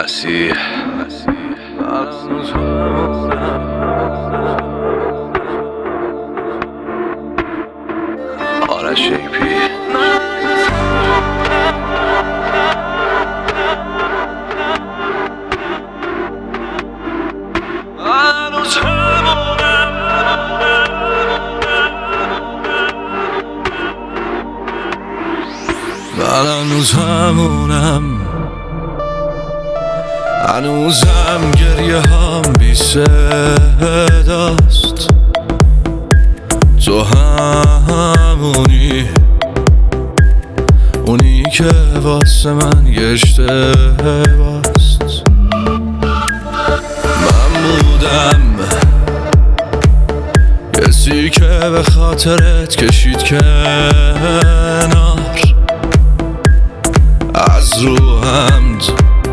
مسیح آرش شیپی من هنوز همونم، هنوزم گریه هم بی صداست. تو همونی، اونی که واسه من یه اشتباست. من بودم کسی که به خاطرت کشید کنار، از رو حمد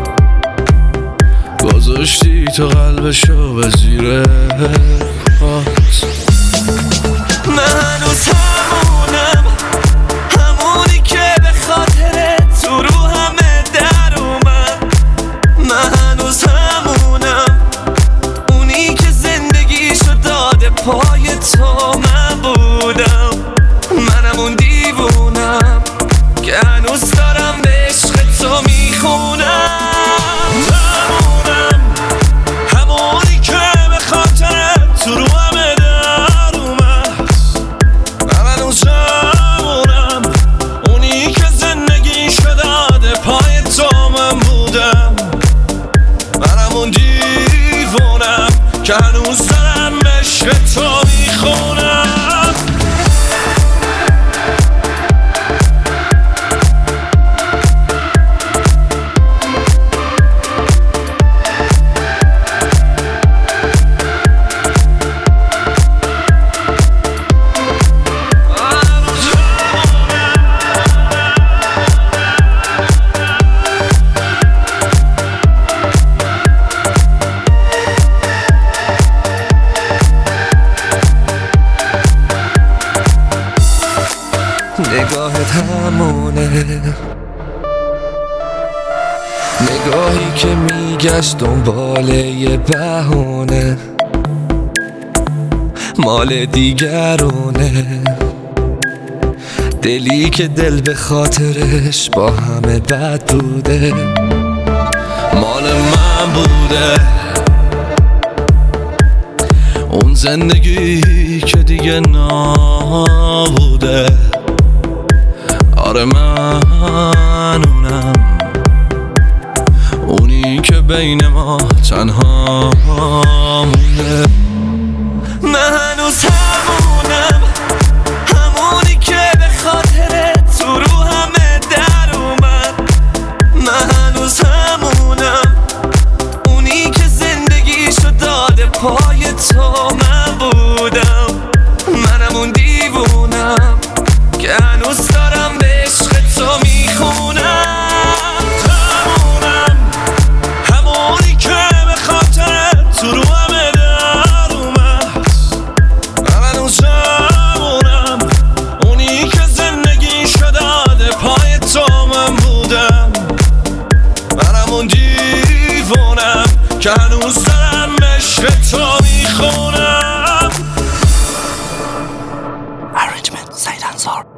گذاشتی تو قلبشو به زیر پات. من هنوز همونم، همونی که به خاطرت تو رو همه در اومد. من هنوز همونم، اونی که زندگیشو داده پای تو. من بودم، منم اون دیوونم که هنوز دارم به عشق تو میخونم. همونم، همونی که به خاطرت تو رو همه در اومد. من هنوز همونم، اونی که زندگیشو داده پای تو. من بودم، منم اون دیوونم که هنوز دارم به عشق تو میخونم. نگاهت همونه، نگاهی که میگشت دنبال یه بهونه، مال دیگرونه. دلی که دل به خاطرش با همه بد بوده، مال من بوده. اون زندگی که دیگه نبوده. آره من اونم، اونی که بین ما تنها مونده. من هنوز همونم، همونی که به خاطرت تو رو همه در اومد. من هنوز همونم، اونی که زندگیشو داده پای تو. من بودم، منم اون دیوونم که هنوز دارم به عشق تو میخونم. همونم، همونی که به خاطرت تو رو همه در اومد. من هنوز همونم، اونی که زندگیشو داده پای تو. من بودم، منم اون دیوونم که هنوز دارم به عشق تو میخونم. Arrangement, Said Ansar.